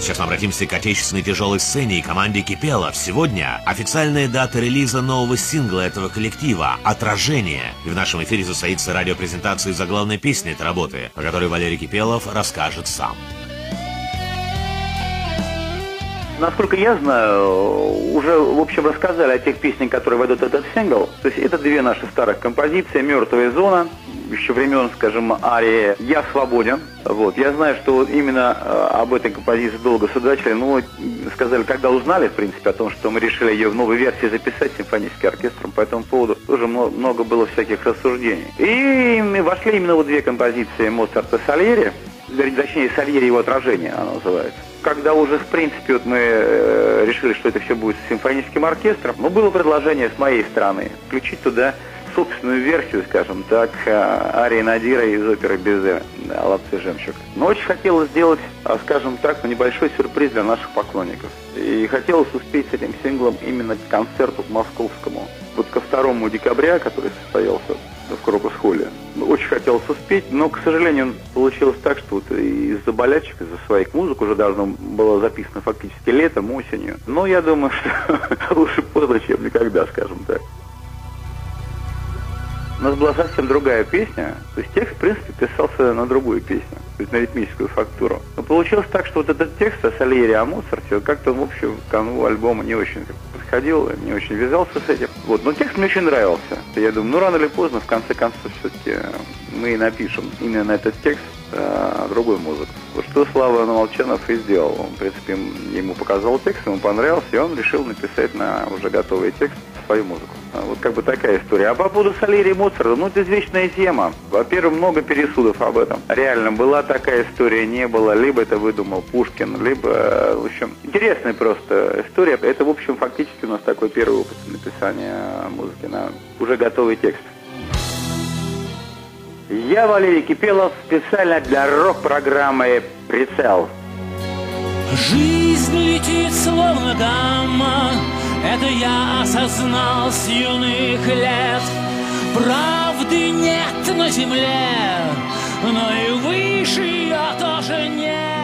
Сейчас мы обратимся к отечественной тяжелой сцене и команде Кипелов. Сегодня официальная дата релиза нового сингла этого коллектива «Отражение». И в нашем эфире состоится радиопрезентация заглавной песни этой работы, о которой Валерий Кипелов расскажет сам. Насколько я знаю, уже, в общем, рассказали о тех песнях, которые войдут в этот сингл. То есть это две наши старых композиции: «Мертвая зона», еще времен, скажем, арии «Я свободен». Вот. Я знаю, что именно об этой композиции долго судачили, но сказали, когда узнали, в принципе, о том, что мы решили ее в новой версии записать с симфоническим оркестром, по этому поводу тоже много было всяких рассуждений. И вошли именно вот две композиции Моцарта Сальери, точнее, Сальери его «Отражение» она называется. Когда уже, в принципе, вот мы решили, что это все будет с симфоническим оркестром, но было предложение с моей стороны включить туда собственную версию, скажем так, арии Надира из оперы Безе «Лапти жемчуг». Но очень хотелось сделать, скажем так, небольшой сюрприз для наших поклонников. И хотелось успеть с этим синглом именно к концерту московскому. Вот ко 2 декабря, который состоялся в Крокус-холле. Очень хотелось успеть, но, к сожалению, получилось так, что вот из-за болячек, из-за своих музык уже должно было записано фактически летом, осенью. Но я думаю, что лучше поздно, чем никогда, скажем так. У нас была совсем другая песня, то есть текст, в принципе, писался на другую песню, то есть на ритмическую фактуру. Но получилось так, что вот этот текст о Сальери, о Моцарте, как-то, в общем, к канву альбома не очень подходил, не очень вязался с этим. Вот, но текст мне очень нравился. Я думаю, ну рано или поздно, в конце концов, все-таки мы и напишем именно на этот текст другую музыку. Вот что Слава Молчанов и сделал. Он, в принципе, ему показал текст, ему понравился, и он решил написать на уже готовый текст свою музыку. Вот как бы такая история. А по поводу Сальери и Моцарта, ну это извечная тема. Во-первых, много пересудов об этом. Реально, была такая история, не было. Либо это выдумал Пушкин, либо, в общем, интересная просто история. Это, в общем, фактически у нас такой первый опыт написания музыки на уже готовый текст. Я Валерий Кипелов, специально для рок-программы «Прицел». Жизнь летит словно гамма, это я осознал с юных лет. Правды нет на земле, но и выше ее тоже нет.